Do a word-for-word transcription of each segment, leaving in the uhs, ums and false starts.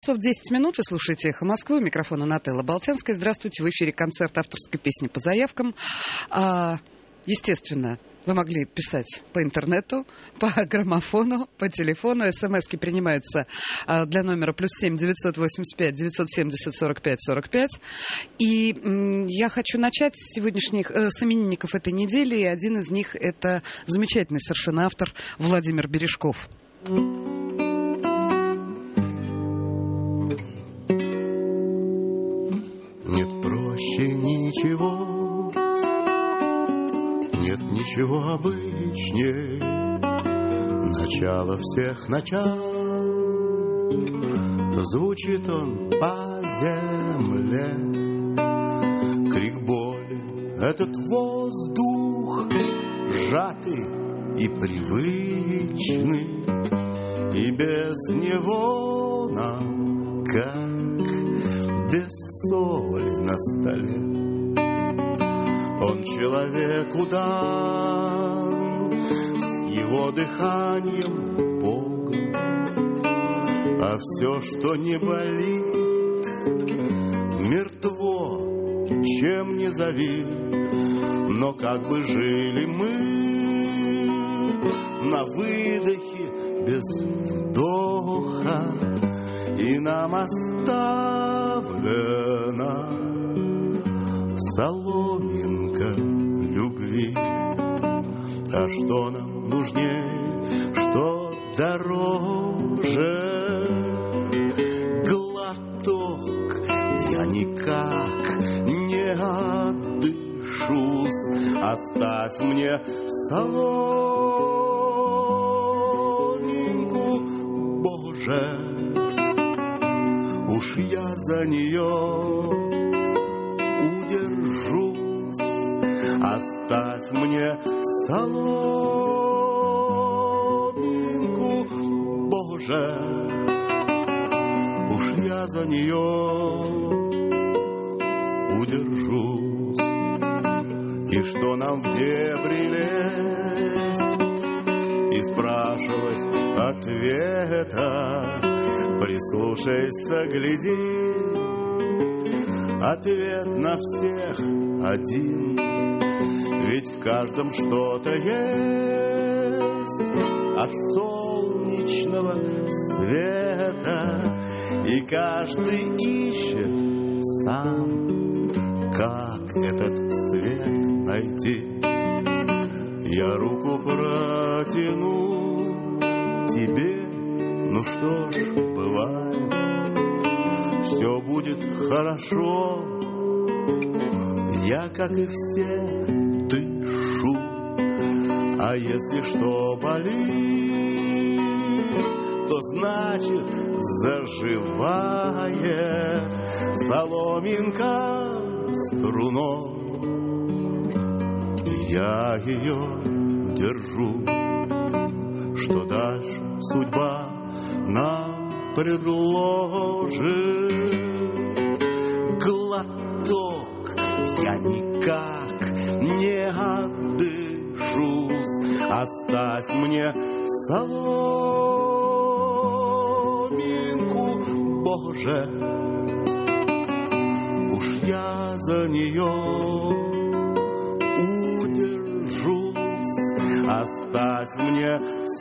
Часов десять минут, вы слушаете «Эхо Москвы», у микрофона Нателла Болтянская. Здравствуйте, в эфире концерт авторской песни по заявкам. А, естественно, вы могли писать по интернету, по граммофону, по телефону. СМСки принимаются а, для номера плюс семь девятьсот восемьдесят пять девятьсот семьдесят сорок пять сорок пять. И м, я хочу начать с сегодняшних э, с именинников этой недели. И один из них — это замечательный совершенно автор Владимир Бережков. Нет проще ничего, нет ничего обычней. Начало всех начал, звучит он по земле. Крик боли, этот воздух сжатый и привычный, и без него нам как без соли на столе. Он человеку дан с его дыханием Богом, а все, что не болит, мертво, чем не зови. Но как бы жили мы на выдохе без вдоха, и нам оставлена соломинка любви. А что нам нужней, что дороже? Глоток, я никак не отдышусь. Оставь мне соломинку, Боже. Уж я за нее удержусь. Оставь мне соломинку, Боже. Уж я за нее удержусь. И что нам в дебри лезть и спрашивать ответа? Прислушайся, гляди, ответ на всех один. Ведь в каждом что-то есть от солнечного света, и каждый ищет сам, как этот свет найти. Я руку протяну тебе, ну что ж, бывает, все будет хорошо. Я, как и все, дышу. А если что болит, то значит заживает соломинка струной. Я ее держу. Что дальше судьба нам предложит? Глоток, я никак не отдышусь. Оставь мне соломинку, Боже. Уж я за нее удержусь. Оставь мне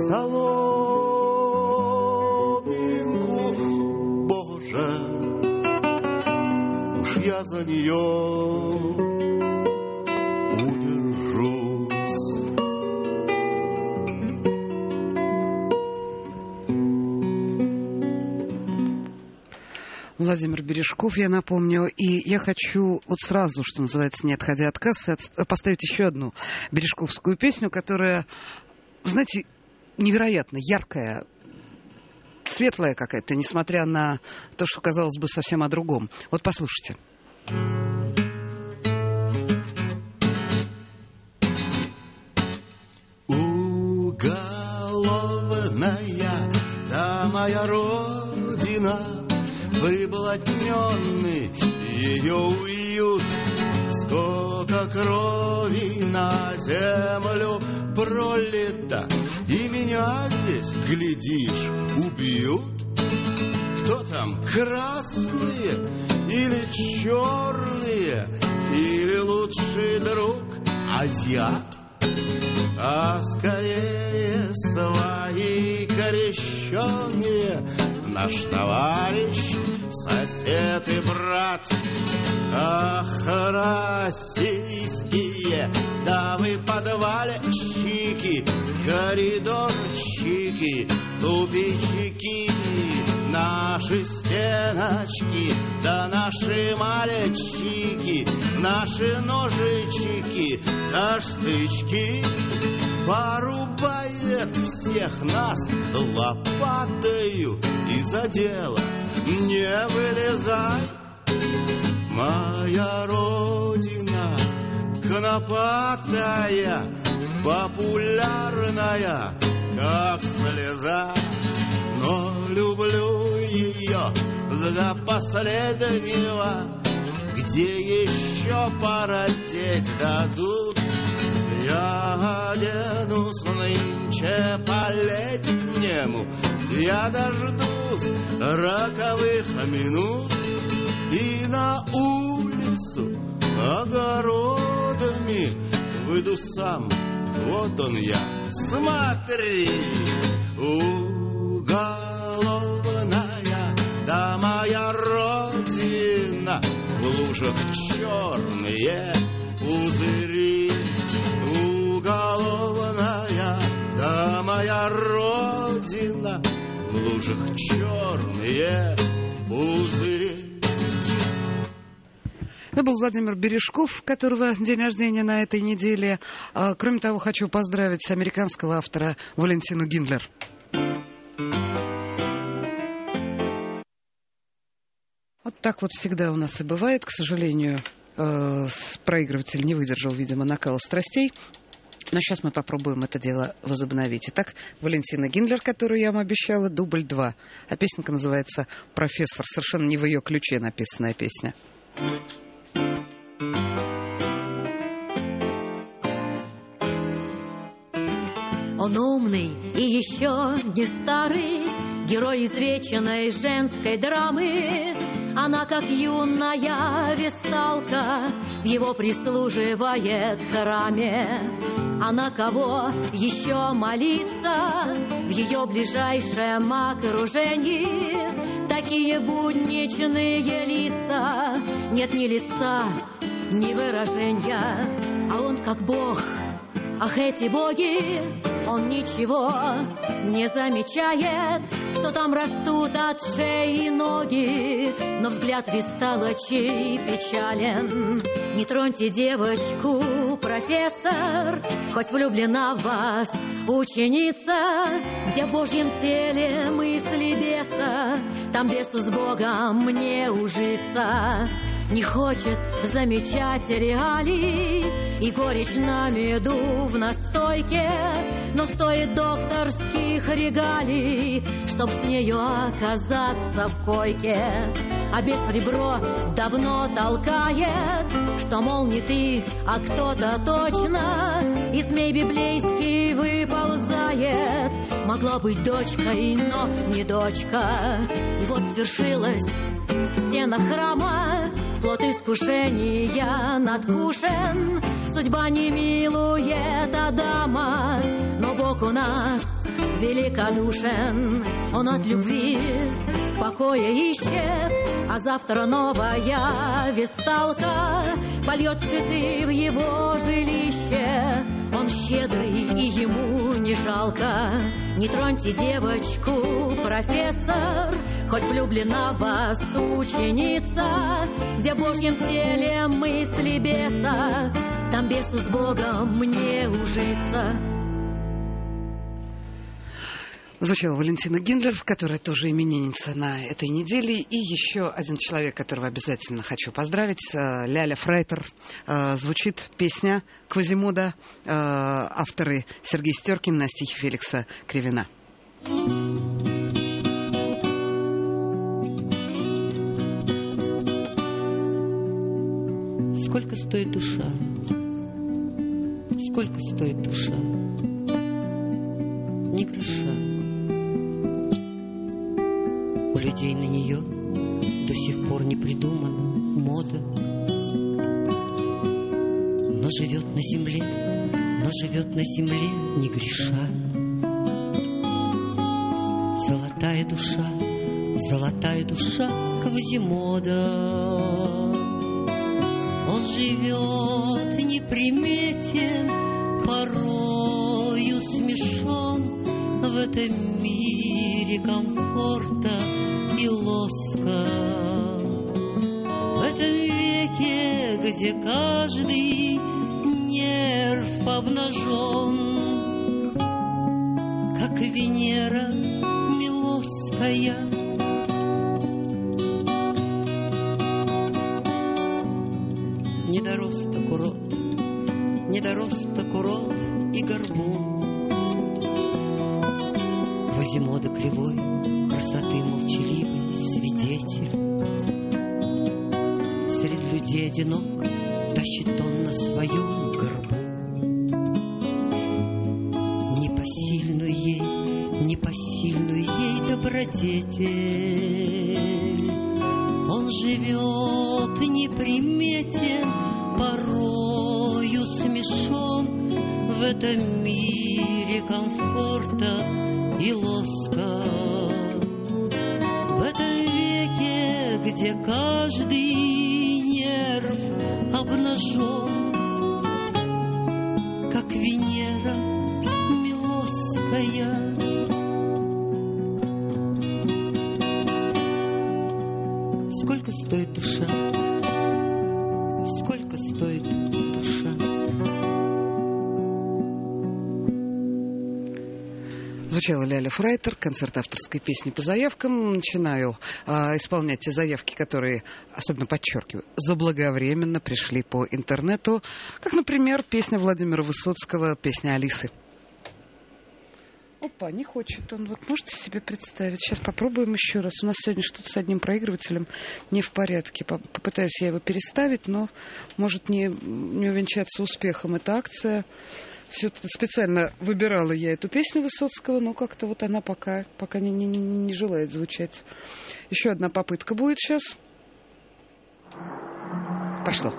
соломинку, Боже. Уж я за нее удержусь. Владимир Бережков, я напомню. И я хочу вот сразу, что называется, не отходя от кассы, поставить еще одну бережковскую песню, которая, знаете, невероятно яркая, светлая какая-то, несмотря на то, что, казалось бы, совсем о другом. Вот послушайте. Уголовная, да, моя родина, приблотненный ее уют. Сколько крови на землю пролито, и меня здесь, глядишь, убьют. кто там, красные или черные, или лучший друг азиат? А скорее свои крещеные, наш товарищ, сосед и брат. Ах, российские, да вы подвальчики, коридорчики, тупички, наши стеночки, да наши мальчики, наши ножички, да штычки. Порубает всех нас лопатою, и за дело не вылезай. Моя родина конопатая, популярная, как слеза, но люблю ее до последнего. Где еще породеть дадут, я оденусь нынче по-летнему, я дождусь роковых минут и на улицу огородами выйду сам. Вот он я, смотри, уголовная, да моя родина, в лужах черные пузыри. Уголовная, да моя родина, в лужах черные пузыри. Это был Владимир Бережков, которого день рождения на этой неделе. А, кроме того, хочу поздравить американского автора Валентину Гиндлер. Вот так вот всегда у нас и бывает. К сожалению, э, проигрыватель не выдержал, видимо, накала страстей. Но сейчас мы попробуем это дело возобновить. Итак, Валентина Гиндлер, которую я вам обещала, дубль два. А песенка называется «Профессор». Совершенно не в ее ключе написанная песня. Он умный и еще не старый, герой извеченной женской драмы. Она, как юная весталка, в его прислуживает храме. Она кого еще молиться в ее ближайшем окружении? Такие будничные лица, нет ни лица, ни выражения. А он как бог, ах, эти боги, он ничего не замечает, что там растут от шеи ноги, но взгляд весталочей печален. Не троньте девочку, профессор, хоть влюблена в вас ученица, где в Божьем теле мысли беса, там бесу с Богом не ужиться. Не хочет замечать реалий и горечь на меду в настойке, но стоит докторских регалий, чтоб с нею оказаться в койке. А бес в ребро давно толкает, что, мол, не ты, а кто-то точно из змей библейский выползает. Могла быть дочкой, но не дочка. И вот свершилось в стенах храма плод искушения надкушен. Судьба не милует Адама, но Бог у нас великодушен. Он от любви покоя ищет, а завтра новая весталка польет цветы в его жилище. Он щедрый, и ему не жалко. Не троньте девочку, профессор, хоть влюблена в вас ученица, где в Божьем теле мысли беса, там бесу с Богом не ужиться. Звучала Валентина Гиндлер, которая тоже именинница на этой неделе. И еще один человек, которого обязательно хочу поздравить, Ляля Фрейтер. Звучит песня «Квазимода», авторы Сергей Стеркин на стихи Феликса Кривина. Сколько стоит душа? Сколько стоит душа? Ни гроша. У людей на нее до сих пор не придумана мода. Но живет на земле, но живет на земле, не греша. Золотая душа, золотая душа Квазимода. Он живет неприметен, порою смешон в этом мире комфорта и лоска. В этом веке, где каждый нерв обнажен, как Венера Милосская. Недоросток урод, недоросток урод и горбун. Квазимода кривой, красоты молчаливый свидетель. Среди людей одинок тащит он на своем горбу непосильную ей, непосильную ей добродетель. Он живет неприметен, порою смешон в этом мире комфорта и лоска. В этом веке, где каждый нерв обнажен, как Венера Милосская. Сколько стоит душа? Сколько стоит душа? Звучала Ляля Фрайтер, концерт авторской песни по заявкам. Начинаю а, исполнять те заявки, которые, особенно подчеркиваю, заблаговременно пришли по интернету. Как, например, песня Владимира Высоцкого, песня Алисы. Опа, не хочет он. Вот можете себе представить? Сейчас попробуем еще раз. У нас сегодня что-то с одним проигрывателем не в порядке. Попытаюсь я его переставить, но может не, не увенчаться успехом эта акция. Все специально выбирала я эту песню Высоцкого, но как-то вот она пока, пока не, не, не желает звучать. Еще одна попытка будет сейчас. Пошло.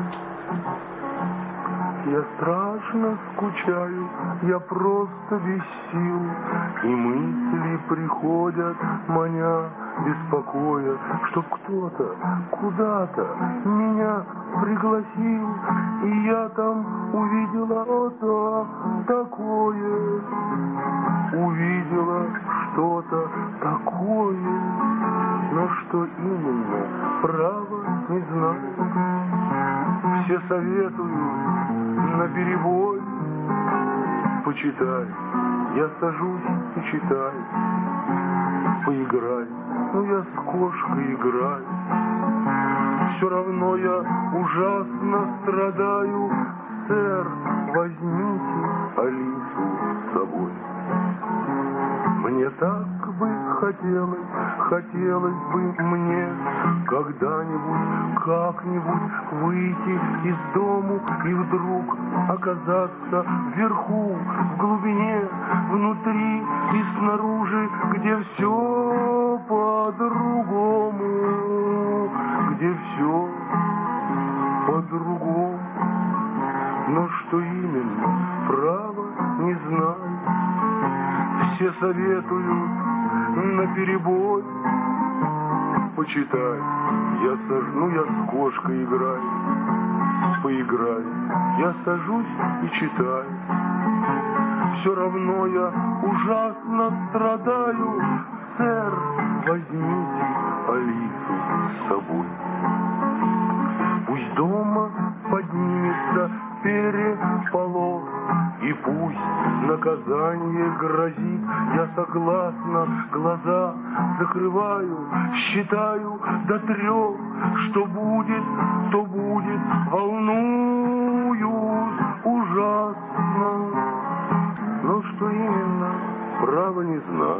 Я страшно скучаю, я просто без сил, и мысли приходят, маня, беспокоя, чтоб кто-то куда-то меня пригласил, и я там увидела что-то такое, увидела что-то такое, но что именно, право не знаю. Все советуют наперебой почитай, я сажусь и читаю, поиграй, ну я с кошкой играю, все равно я ужасно страдаю, сэр, возьмите Алису с собой. Мне так бы хотелось, хотелось бы мне когда-нибудь, как-нибудь выйти из дому и вдруг оказаться вверху, в глубине, внутри и снаружи, где все по-другому, где все по-другому. Но что именно, право не знаю. Все советуют наперебой почитай, я сажу, ну я с кошкой играю, поиграю, я сажусь и читаю, все равно я ужасно страдаю, сэр, возьмите Алису с собой. Пусть дома поднимется переполох, и пусть наказание грозит, я согласна, глаза закрываю, считаю до трех, что будет, то будет, волнуюсь ужасно, но что именно, право не знаю.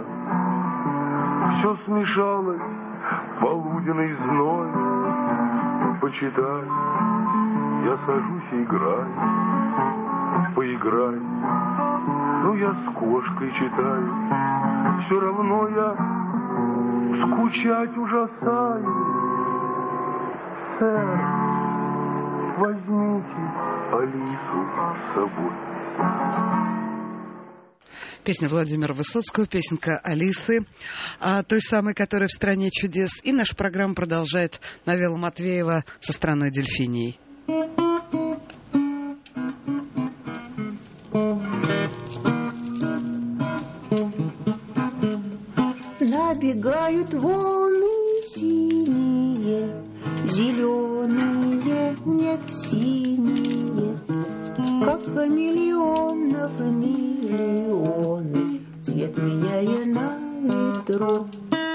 Все смешалось, полуденный зной, почитай, я сажусь и играю, поиграю, ну я с кошкой читаю, все равно я скучать ужасаю. Сэр, возьмите Алису с собой. Песня Владимира Высоцкого, песенка Алисы, а, той самой, которая в «Стране чудес». И наша программа продолжает Навела Матвеева со «Страной дельфинией». Набегают волны синие, зеленые, нет, синие, как хамелеонов миллионы, цвет меняя на ветру.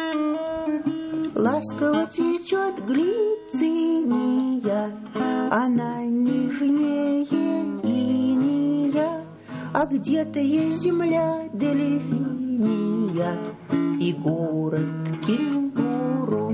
Ласково цветет глициния, она нежнее иния, а где-то есть земля дельфиния и город кенгуру.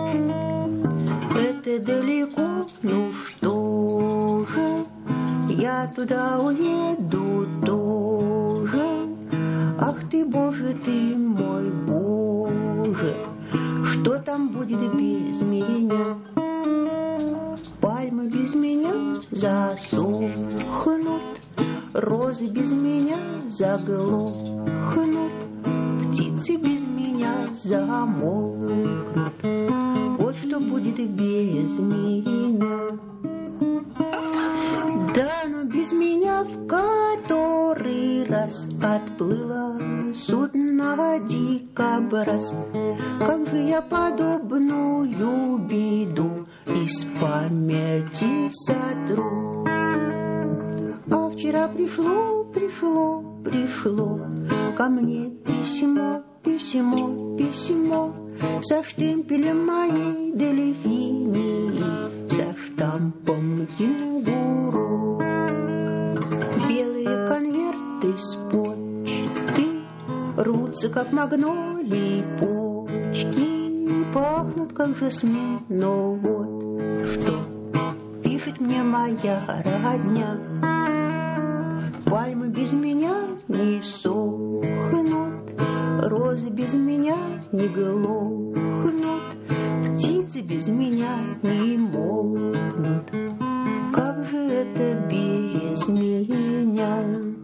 Это далеко, ну что же, я туда уеду тоже. Ах ты, Боже ты мой, Боже, что там будет без меня? Пальмы без меня засохнут, розы без меня заглохнут, птицы без меня замолкнут. Вот что будет без меня. Да, но без меня в который раз отплыло судно дикобраз. Как же я подобную беду из памяти сотру. А вчера пришло, пришло, пришло ко мне письмо, письмо, письмо со штемпелем моей дельфинии, со штампом кенгуру. Белые конверты с почты рвутся, как магнолии почки, пахнут, как жасмин. Но вот что пишет мне моя родня: пальмы без меня не сохнут, розы без меня не глохнут, птицы без меня не молкнут. Как же это без меня?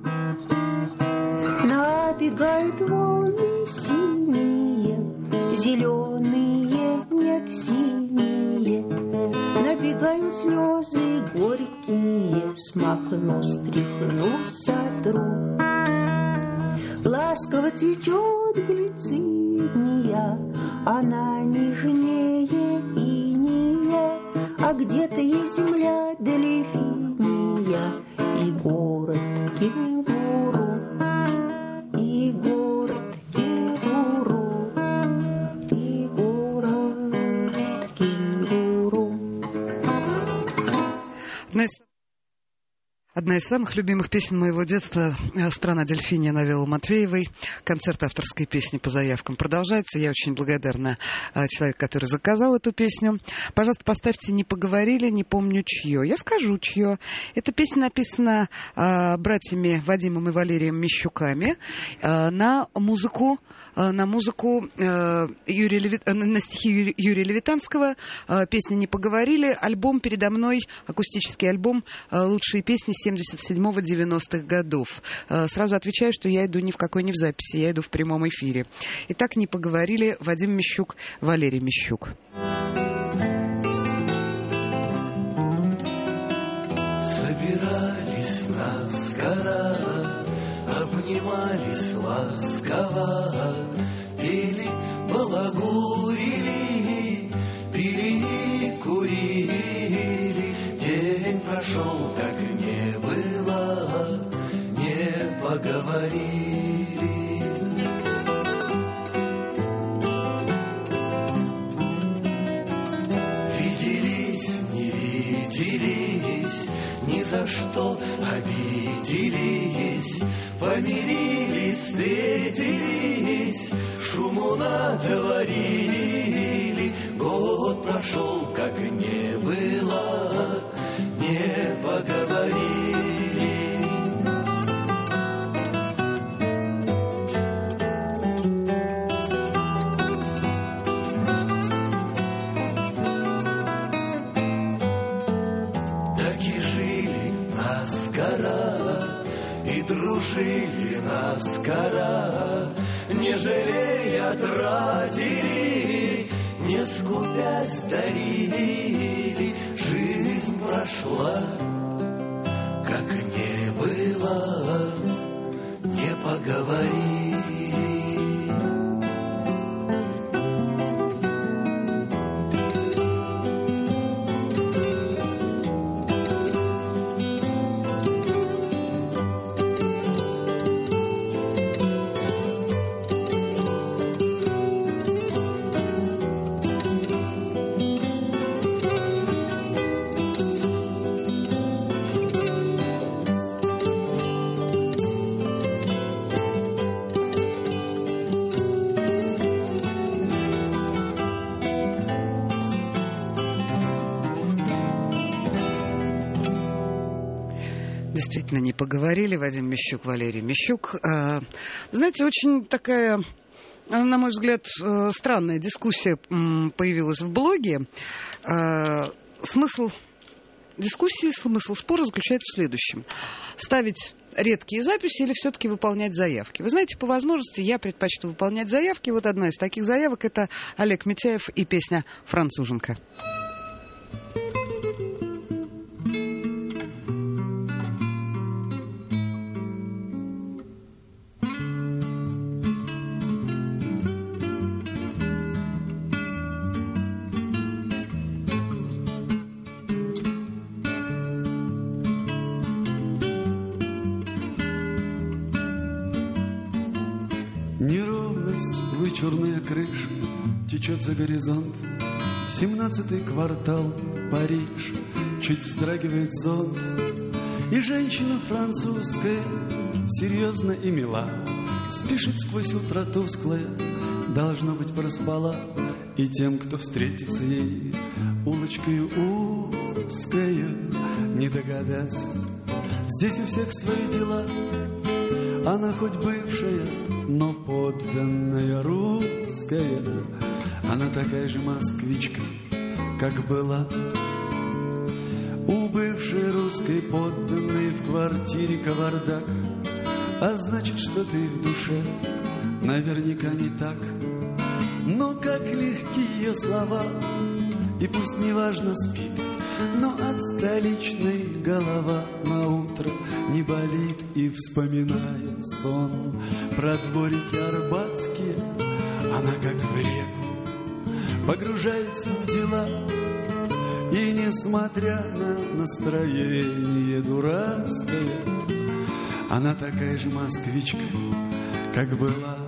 Набегают волны синие, зеленые, нет, синие. Набегают слезы горькие, смахну, стряхну, сотру. Ласково цветет глициния, она нежнее иния, а где-то есть земля дельфиния и город кенгуру, и город кенгуру, и город кенгуру. Одна из самых любимых песен моего детства «Страна дельфиния» Навелы Матвеевой. Концерт авторской песни по заявкам продолжается. Я очень благодарна человеку, который заказал эту песню. Пожалуйста, поставьте «Не поговорили», не помню чье. Я скажу, чье. Эта песня написана э, братьями Вадимом и Валерием Мищуками э, на музыку на музыку э, Юрия Леви... на стихи Юрия, Юрия Левитанского. Э, песня «Не поговорили». Альбом передо мной, акустический альбом э, «Лучшие песни» семьдесят седьмого девяностых годов. Э, сразу отвечаю, что я иду ни в какой не в записи, я иду в прямом эфире. Итак, «Не поговорили», Вадим Мищук, Валерий Мищук. Собирались нас гора, обнимались ласково, пели, балагурили, пили и курили. День прошел, как не было, не поговорили. Виделись, не виделись, ни за что обиделись, помирились, встретились, шуму натворили. Год прошел, как не было, не поговорили. дружили наскоро, не жалея тратили, не скупясь дарили. Жизнь прошла, как не было, не поговорить. Действительно, не поговорили. Вадим Мещук, Валерий Мещук. А, знаете, очень такая, на мой взгляд, странная дискуссия появилась в блоге. А, смысл дискуссии, смысл спора заключается в следующем. Ставить редкие записи или все-таки выполнять заявки? Вы знаете, по возможности я предпочту выполнять заявки. Вот одна из таких заявок — это Олег Митяев и песня «Француженка». Неровность, вычурная крыша течет за горизонт. Семнадцатый квартал, Париж, чуть вздрагивает зонт. И женщина французская, серьезно и мила, спешит сквозь утро тусклое, должно быть, проспала. И тем, кто встретится ей улочкою узкою, не догадаться. Здесь у всех свои дела. Она хоть бывшая, но подданная русская. Она такая же москвичка, как была. У бывшей русской подданной в квартире кавардак. А значит, что ты в душе наверняка не так. Но как легки ее слова, и пусть неважно спит, но от столичной голова на утро не болит. И, вспоминая сон про дворики арбатские, она как в реку погружается в дела. И, несмотря на настроение дурацкое, она такая же москвичка, как была.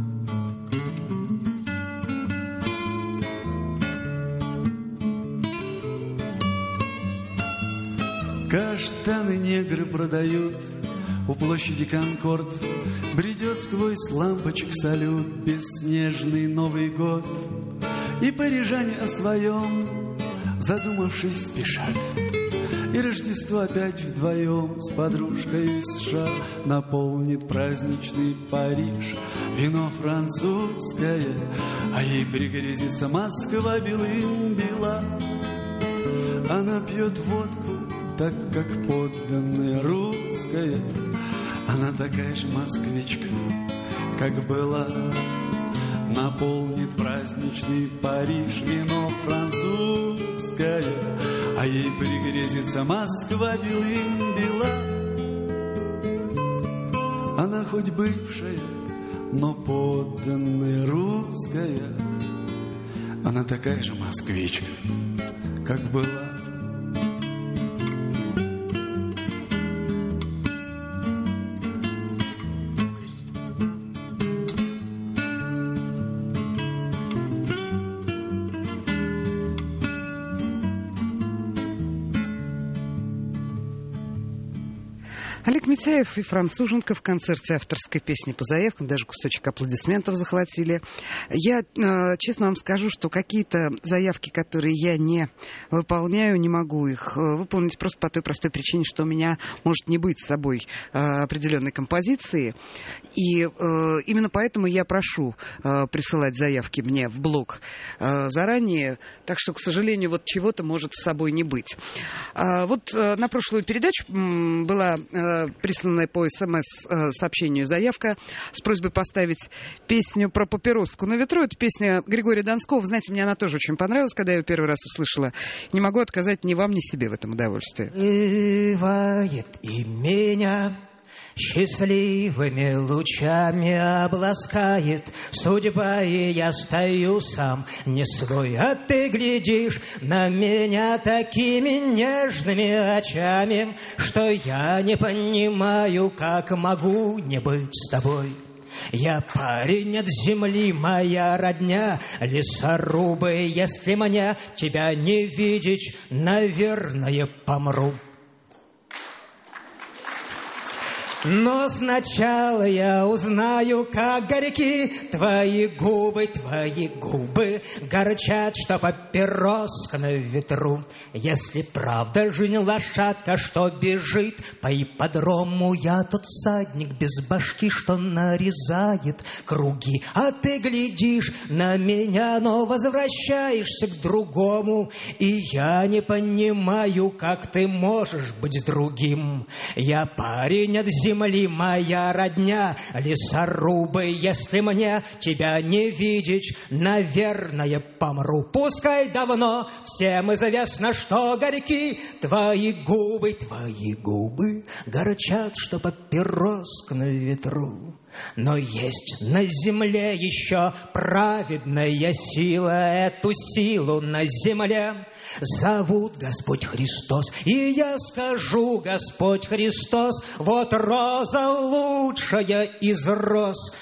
Каштаны негры продают у площади Конкорд. Бредет сквозь лампочек салют бесснежный Новый год. И парижане о своем, задумавшись, спешат. И Рождество опять вдвоем с подружкой из США наполнит праздничный Париж. Вино французское, а ей пригрезится Москва белым бела. Она пьет водку, так как подданная русская. Она такая же москвичка, как была. Наполнит праздничный Париж вино французское, а ей пригрезится Москва белым бела. Она хоть бывшая, но подданная русская. Она такая же москвичка, как была. Олег Митяев и «Француженка» в концерте авторской песни по заявкам, даже кусочек аплодисментов захватили. Я э, честно вам скажу, что какие-то заявки, которые я не выполняю, не могу их выполнить просто по той простой причине, что у меня может не быть с собой э, определенной композиции. И э, именно поэтому я прошу э, присылать заявки мне в блог э, заранее, так что, к сожалению, вот чего-то может с собой не быть. А вот э, на прошлую передачу м, была... Э, э, присланная по СМС-сообщению заявка с просьбой поставить песню про папироску на ветру. Это песня Григория Донского. Знаете, мне она тоже очень понравилась, когда я ее первый раз услышала. Не могу отказать ни вам, ни себе в этом удовольствии. Бывает и меня счастливыми лучами обласкает судьба, и я стою сам не свой, а ты глядишь на меня такими нежными очами, что я не понимаю, как могу не быть с тобой. Я парень от земли, моя родня, лесорубы, если мне тебя не видеть, наверное, помру. Но сначала я узнаю, как горьки твои губы, твои губы горчат, что папироска на ветру. Если правда жизнь лошадка, что бежит по ипподрому, я тот всадник без башки, что нарезает круги. А ты глядишь на меня, но возвращаешься к другому, и я не понимаю, как ты можешь быть с другим. Я парень от земли, земли, моя родня, лесорубы, если мне тебя не видеть, наверное, помру. Пускай давно всем известно, что горьки твои губы, твои губы горчат, что папироска на ветру. Но есть на земле еще праведная сила, эту силу на земле зовут Господь Христос. И я скажу, Господь Христос, вот роза лучшая из роз.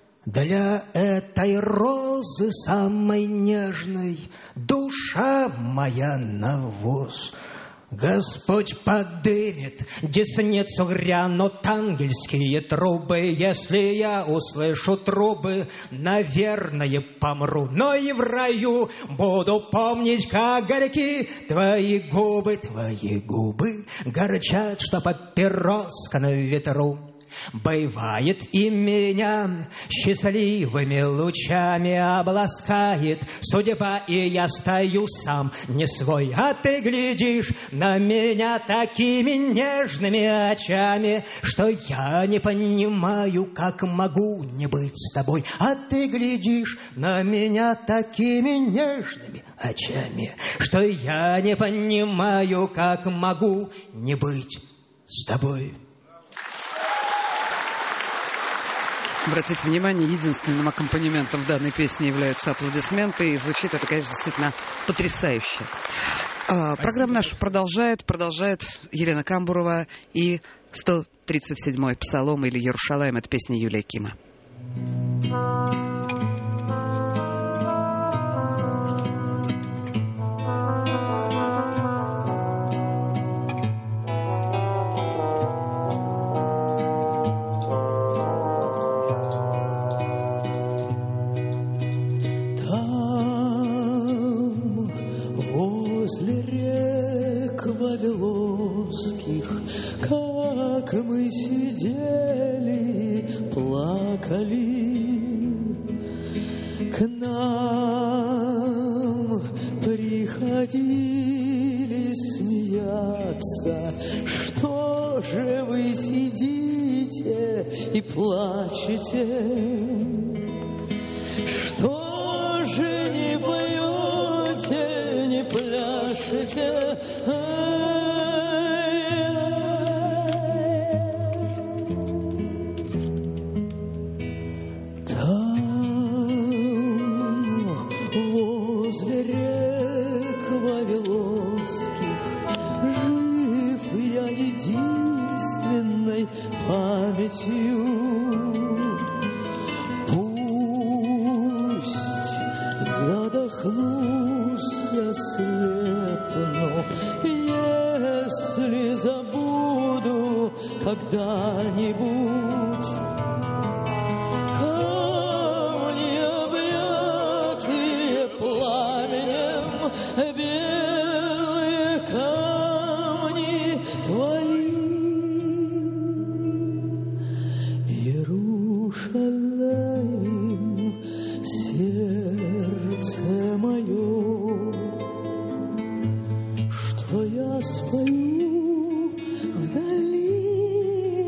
Для этой розы самой нежной душа моя навоз. Господь подымет десницу, грянут ангельские трубы. Если я услышу трубы, наверное, помру. Но и в раю буду помнить, как горьки твои губы, твои губы горчат, что папироска на ветру. Бывает и меня счастливыми лучами обласкает судьба, и я стою сам не свой, а ты глядишь на меня такими нежными очами, что я не понимаю, как могу не быть с тобой. А ты глядишь на меня такими нежными очами, что я не понимаю, как могу не быть с тобой. Обратите внимание, единственным аккомпанементом в данной песне являются аплодисменты, и звучит это, конечно, действительно потрясающе. А, программа наша продолжает, продолжает Елена Камбурова и сто тридцать седьмой Псалом или Иерушалаим, это песня Юлия Кима. Как мы сидели, плакали, к нам приходили смеяться. Что же вы сидите и плачете? Что же не поете, не пляшете? Памятью пусть задохнусь я слепну, если забуду когда-нибудь камни, объятые пламенем, белые камни твои. Иерушалаим, сердце мое, что я спою вдали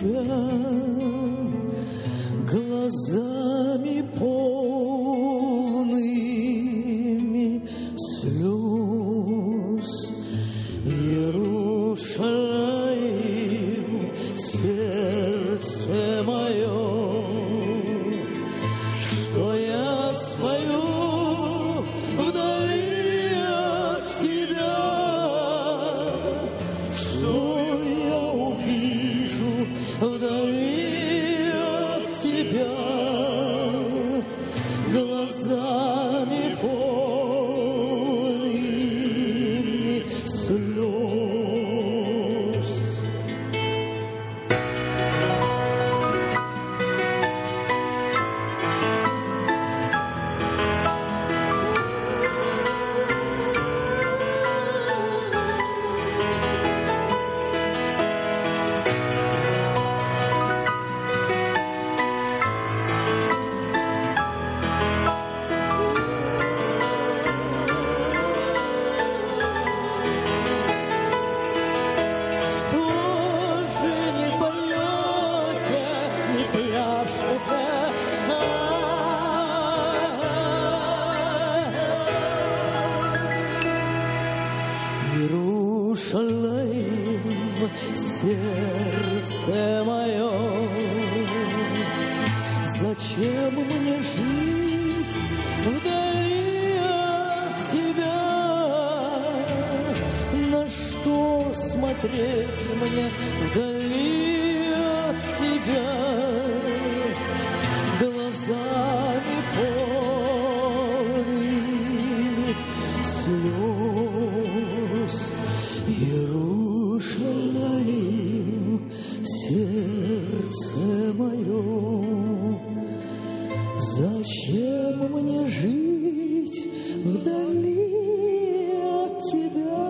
тебя глазами полными слез. Иерушалаим, сердце мое, что я спою вдали от тебя, что я увижу вдали от тебя, глазами полными слез. Иерушалаим, сердце мое, зачем мне жить вдали от тебя? На что смотреть мне вдали от тебя? Глазами полными слез. Иерушалаим, сердце мое, зачем мне жить вдали от тебя?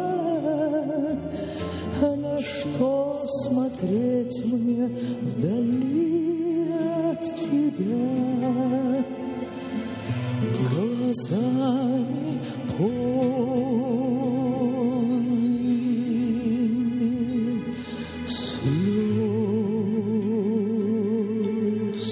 А на что смотреть мне вдали от тебя? Глазами полными слез.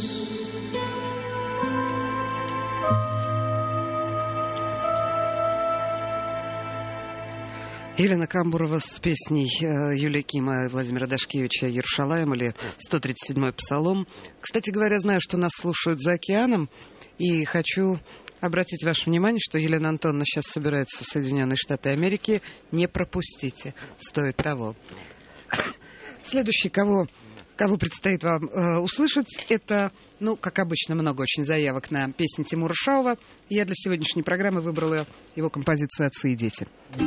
Елена Камбурова с песней Юлии Кима и Владимира Дашкевича «Иерушалаим» или сто тридцать седьмой Псалом. Кстати говоря, знаю, что нас слушают за океаном, и хочу обратить ваше внимание, что Елена Антоновна сейчас собирается в Соединенные Штаты Америки. Не пропустите, стоит того. Следующий, кого, кого предстоит вам э, услышать, это, ну, как обычно, много очень заявок на песни Тимура Шаова. Я для сегодняшней программы выбрала его композицию «Отцы и дети».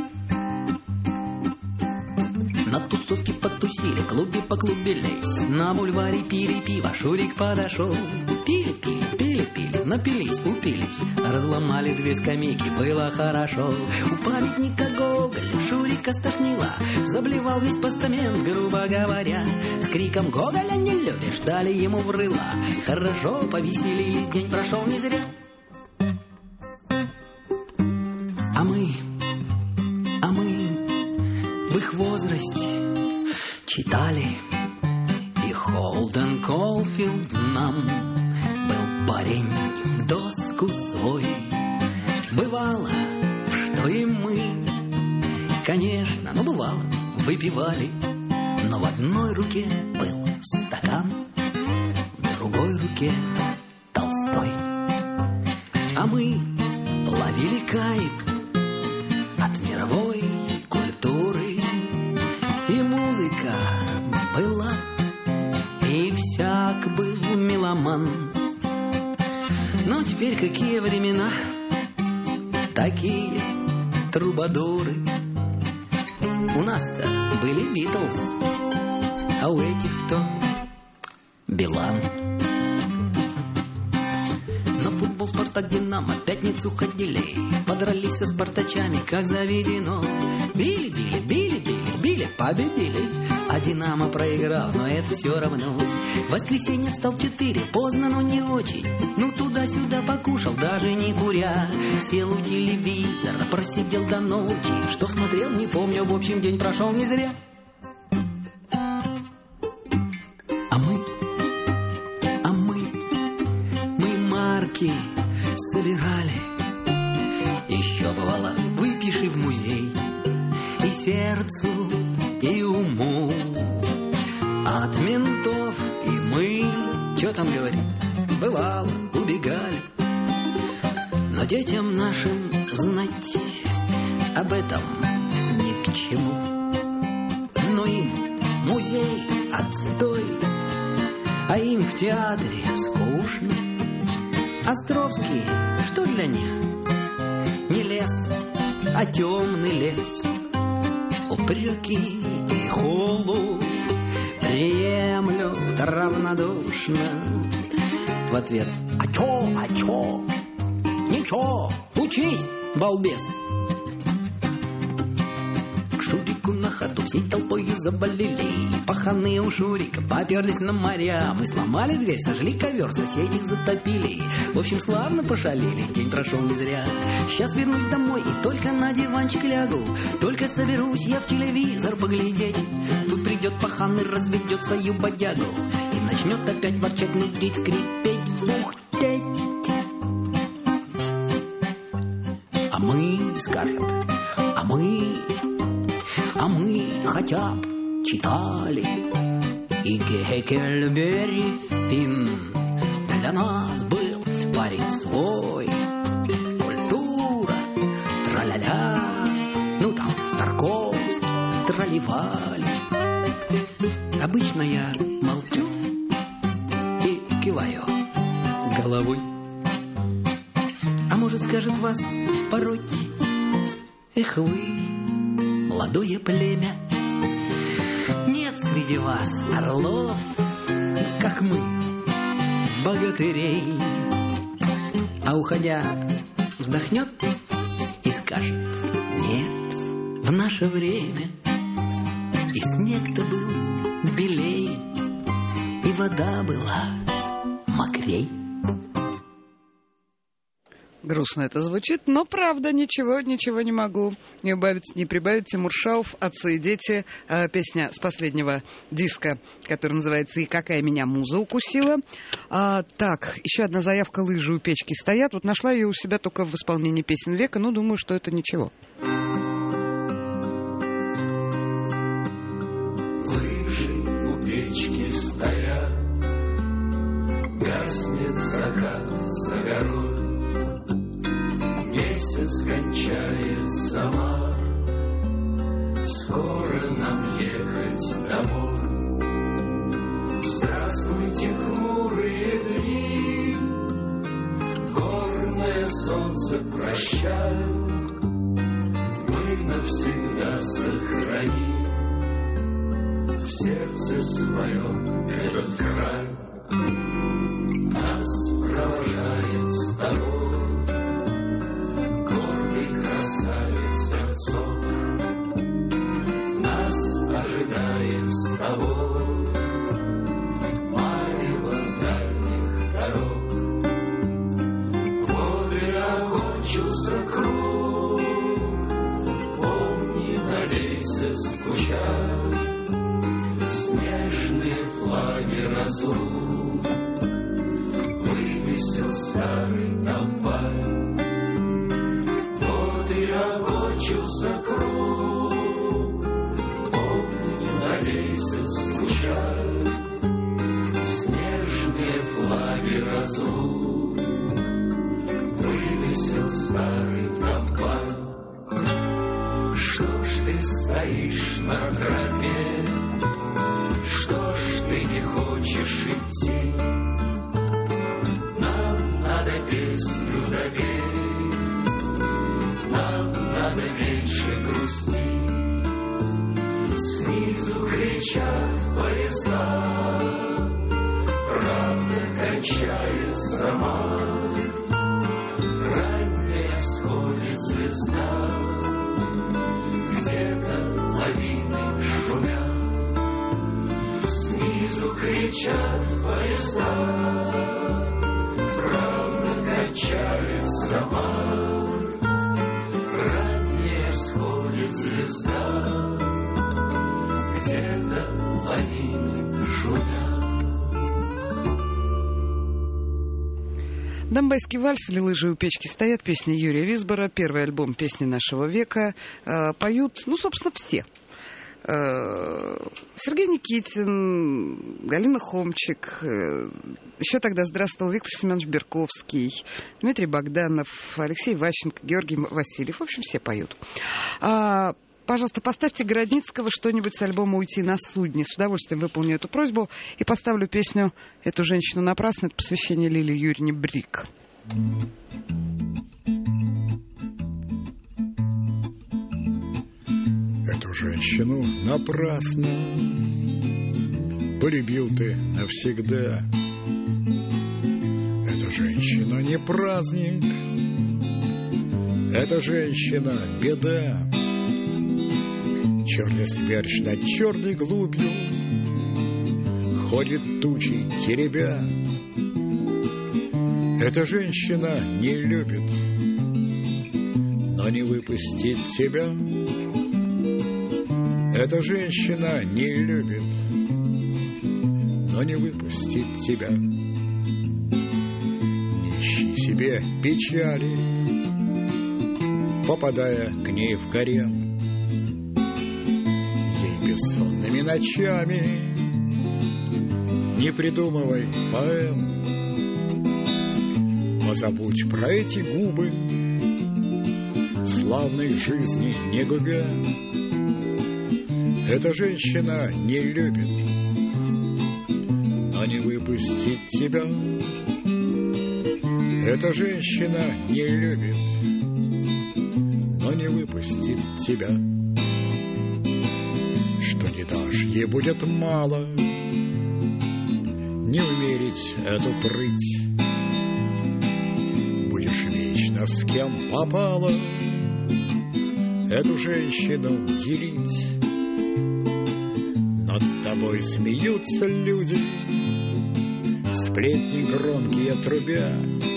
На тусовке потусили, клубе поклубились, на бульваре пили пиво, Шурик подошел. Пили, пили, пили, пили, напились, упились, разломали две скамейки, было хорошо. У памятника Гоголя Шурика стошнило, заблевал весь постамент, грубо говоря. С криком «Гоголя не любишь!» дали ему в рыло. Хорошо повеселились, день прошел не зря. А мы, а мы в их возрасте читали, и Холден Колфилд нам был парень в доску свой. Бывало, что и мы, конечно, ну бывало, выпивали, но в одной руке был стакан, в другой руке Толстой. А мы ловили кайф от мировой культуры, и музыка была, и всяк был меломан. Но теперь какие времена, такие трубадуры. У нас-то были Битлз, а у этих кто? Билан. На футбол Спартак Динамо пятницу ходили, подрались со спартачами, как заведено. Били, били, били, били, били, победили. А Динамо проиграл, но это все равно. В воскресенье встал в четыре, поздно, но не очень. Ну туда-сюда покушал, даже не куря. Сел у телевизора, просидел до ночи. Что смотрел, не помню, в общем, день прошел не зря. А мы, а мы, мы марки собирали. Еще бывало, выпиши в музей и сердцу, и уму. От ментов и мы, что там говорить, бывало, убегали. Но детям нашим знать об этом ни к чему. Но им музей отстой, а им в театре скучно. Островский, что для них? Не лес, а темный лес. Упреки и холод приемлют равнодушно. В ответ: а чё, а чё? Ничего, учись, балбес. К Шурику на ходу всей толпой завалили. Паханы у Шурика поперлись на моря. Мы сломали дверь, сожгли ковер, соседей затопили. В общем, славно пошалили, день прошел не зря. Сейчас вернусь домой и только на диванчик лягу. Только соберусь я в телевизор поглядеть. Тут придет пахан и разведет свою бодягу. И начнет опять ворчать, нудить, скрипеть, бухтеть. А мы, скажет, а мы, а мы хотя бы читали. И Геккельбери Финн для нас был парень свой. Культура, тра-ля-ля, ну там Тарковский, тролливали. Обычно я молчу и киваю головой. А может, скажет вас пороть: эх вы, молодое племя, нет среди вас орлов, как мы, богатырей. А уходя, вздохнет и скажет: нет, в наше время и снег-то был белей, и вода была мокрей. Грустно это звучит, но правда, ничего, ничего не могу не убавить, не прибавить. Тимур Шауф, «Отцы и дети», э, песня с последнего диска, которая называется «И какая меня муза укусила». А, так, еще одна заявка: «Лыжи у печки стоят». Вот нашла ее у себя только в исполнении песен века, но думаю, что это ничего. Лыжи у печки стоят, гаснет закат за горой. Месяц кончает сама, скоро нам ехать домой. Здравствуйте, хмурые дни, горное солнце, прощай. Мы навсегда сохраним в сердце своем этот край. Нас провожает с тобой красавец Перцов, нас ожидает с тобой марево дальних дорог. Вот и окончился круг, помни, надейся, скучай. Снежные флаги разлук вывесил старый комбайн. Окончился круг, помни, надейся, скучай. Снежные флаги разлук вывесил старый комбайн. Что ж ты стоишь на тропе, что ж ты не хочешь идти? Нам надо песню допеть, нам надо меньше грустить. Снизу кричат поезда, правда кончает сама. Ранняя всходит звезда, где-то лавины шумят. Снизу кричат поезда, правда кончает сама. Ранняя всходит звезда, где-то лавины шумят. Донбасский вальс или лыжи у печки стоят, песня Юрия Висбора, первый альбом «Песни нашего века». Э, поют, ну, собственно, все. Э, Сергей Никитин, Галина Хомчик, э, еще тогда здравствовал Виктор Семенович Берковский, Дмитрий Богданов, Алексей Ващенко, Георгий Васильев. В общем, все поют. А, пожалуйста, поставьте Городницкого что-нибудь с альбома «Уйти на судне». С удовольствием выполню эту просьбу и поставлю песню «Эту женщину напрасно». Это посвящение Лилии Юрьевне Брик. Эту женщину напрасно полюбил ты навсегда. Эта женщина не праздник, эта женщина беда. Черный смерч над черной глубью ходит тучей теребя. Эта женщина не любит, но не выпустит тебя. Эта женщина не любит, но не выпустит тебя. Не ищи себе печали, попадая к ней в гарем. Ей бессонными ночами не придумывай поэм. Позабудь про эти губы, славной жизни не губя. Эта женщина не любит, но не выпустит тебя. Эта женщина не любит, но не выпустит тебя. Что не дашь, ей будет мало, не умерить эту прыть. Будешь вечно с кем попало эту женщину делить. Над тобой смеются люди, сплетни громкие трубя.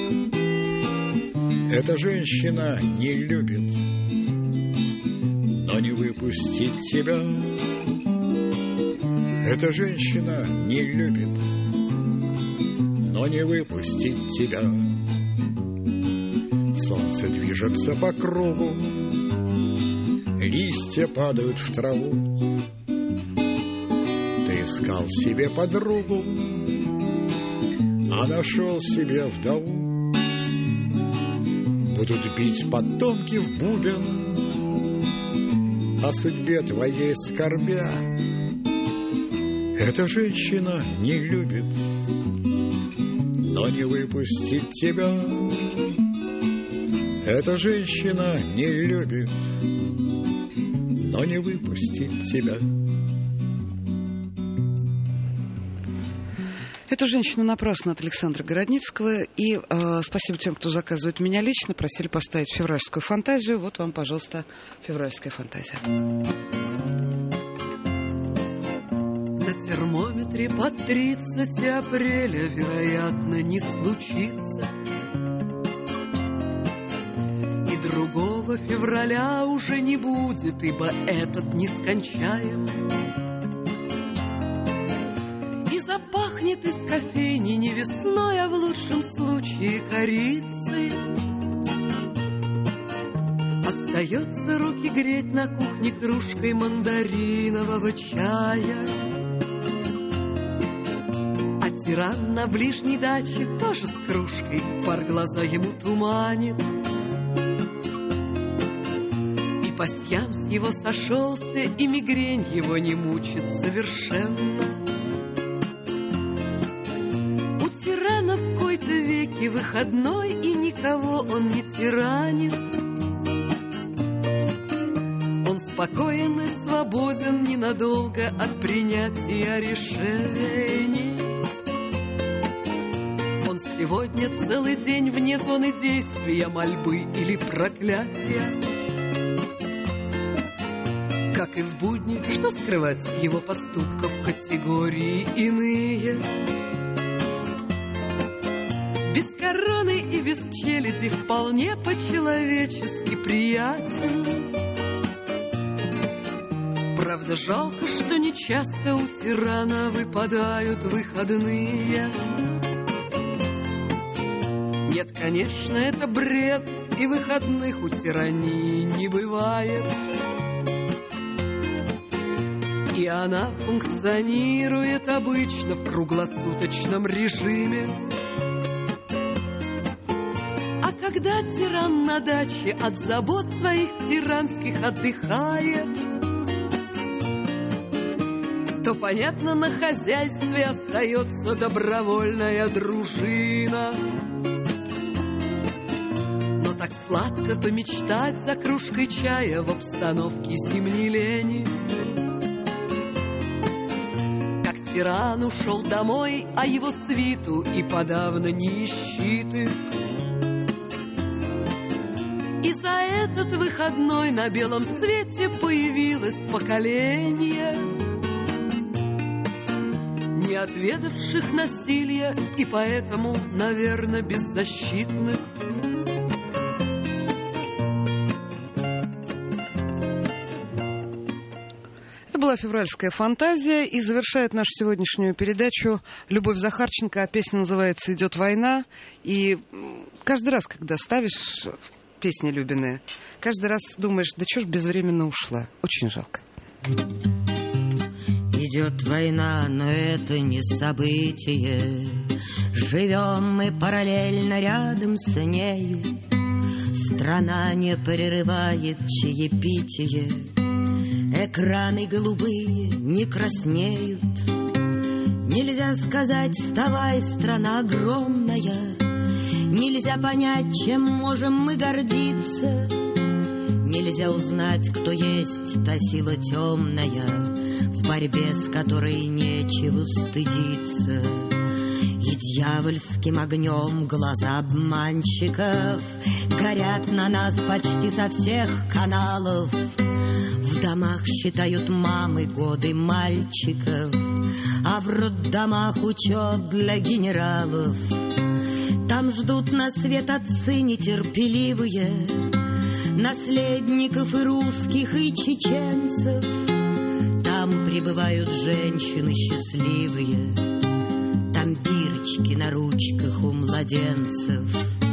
Эта женщина не любит, но не выпустит тебя. Эта женщина не любит, но не выпустит тебя. Солнце движется по кругу, листья падают в траву. Ты искал себе подругу, а нашел себе вдову. Будут бить потомки в бубен, о судьбе твоей скорбя. Эта женщина не любит, но не выпустит тебя. Эта женщина не любит, но не выпустит тебя. Эту женщину напрасно от Александра Городницкого. И э, спасибо тем, кто заказывает меня лично. Просили поставить февральскую фантазию. Вот вам, пожалуйста, февральская фантазия. На термометре по тридцать апреля, вероятно, не случится. И другого февраля уже не будет, ибо этот нескончаем. И запахнет из кофейни не весной, а в лучшем случае корицей. Остается руки греть на кухне кружкой мандаринового чая. А тиран на ближней даче тоже с кружкой, пар глаза ему туманит. И пасьянс его сошелся, и мигрень его не мучит совершенно. У тирана в кои-то веки выходной, и никого он не тиранит. Он спокоен и свободен ненадолго от принятия решений. Он сегодня целый день вне зоны действия мольбы или проклятия. Как и в будни, что скрывать его поступков категории иные. Без короны и без челяди вполне по-человечески приятен. Правда, жалко, что нечасто у тирана выпадают выходные. Нет, конечно, это бред, и выходных у тирании не бывает. И она функционирует обычно в круглосуточном режиме. А когда тиран на даче от забот своих тиранских отдыхает, то, понятно, на хозяйстве остается добровольная дружина. Но так сладко помечтать за кружкой чая в обстановке зимней лени. Как тиран ушел домой, а его свиту и подавно не ищиты. И за этот выходной на белом свете появилось поколение, не отведавших насилия и поэтому, наверное, беззащитных. Это была «Февральская фантазия», и завершает нашу сегодняшнюю передачу Любовь Захарченко. А песня называется «Идет война». И каждый раз, когда ставишь песни Любины, каждый раз думаешь, да чё ж безвременно ушла. Очень жалко. Идет война, но это не событие. Живем мы параллельно рядом с ней. Страна не прерывает чаепитие. Экраны голубые не краснеют. Нельзя сказать, вставай, страна огромная. Нельзя понять, чем можем мы гордиться. Нельзя узнать, кто есть та сила темная, в борьбе с которой нечего стыдиться. И дьявольским огнем глаза обманщиков горят на нас почти со всех каналов. В домах считают мамы годы мальчиков, а в роддомах учет для генералов. Там ждут на свет отцы нетерпеливые, наследников и русских, и чеченцев. Там прибывают женщины счастливые, там бирочки на ручках у младенцев.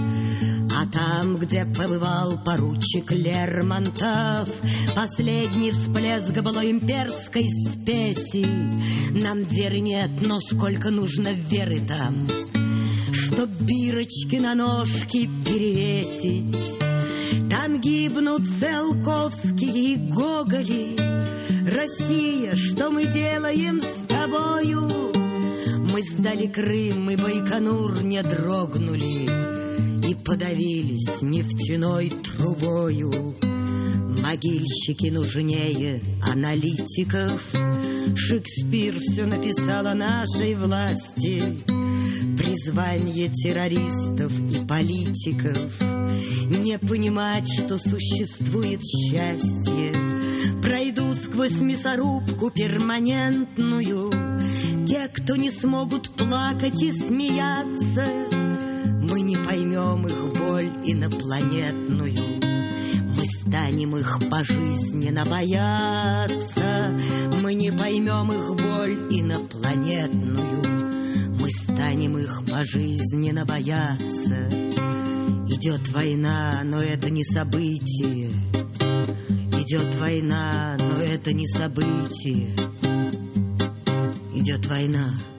А там, где побывал поручик Лермонтов, последний всплеск былой имперской спеси. Нам веры нет, но сколько нужно веры там, чтоб бирочки на ножки перевесить. Там гибнут Циолковские и Гоголи. Россия, что мы делаем с тобою? Мы сдали Крым, и Байконур не дрогнули и подавились нефтяной трубою. Могильщики нужнее аналитиков. Шекспир все написал о нашей власти. Призвание террористов и политиков не понимать, что существует счастье. Пройдут сквозь мясорубку перманентную те, кто не смогут плакать и смеяться. Мы не поймем их боль инопланетную. Мы станем их пожизненно бояться. Мы не поймем их боль инопланетную. Мы станем их пожизненно бояться. Идет война, но это не событие. Идет война, но это не событие. Идет война,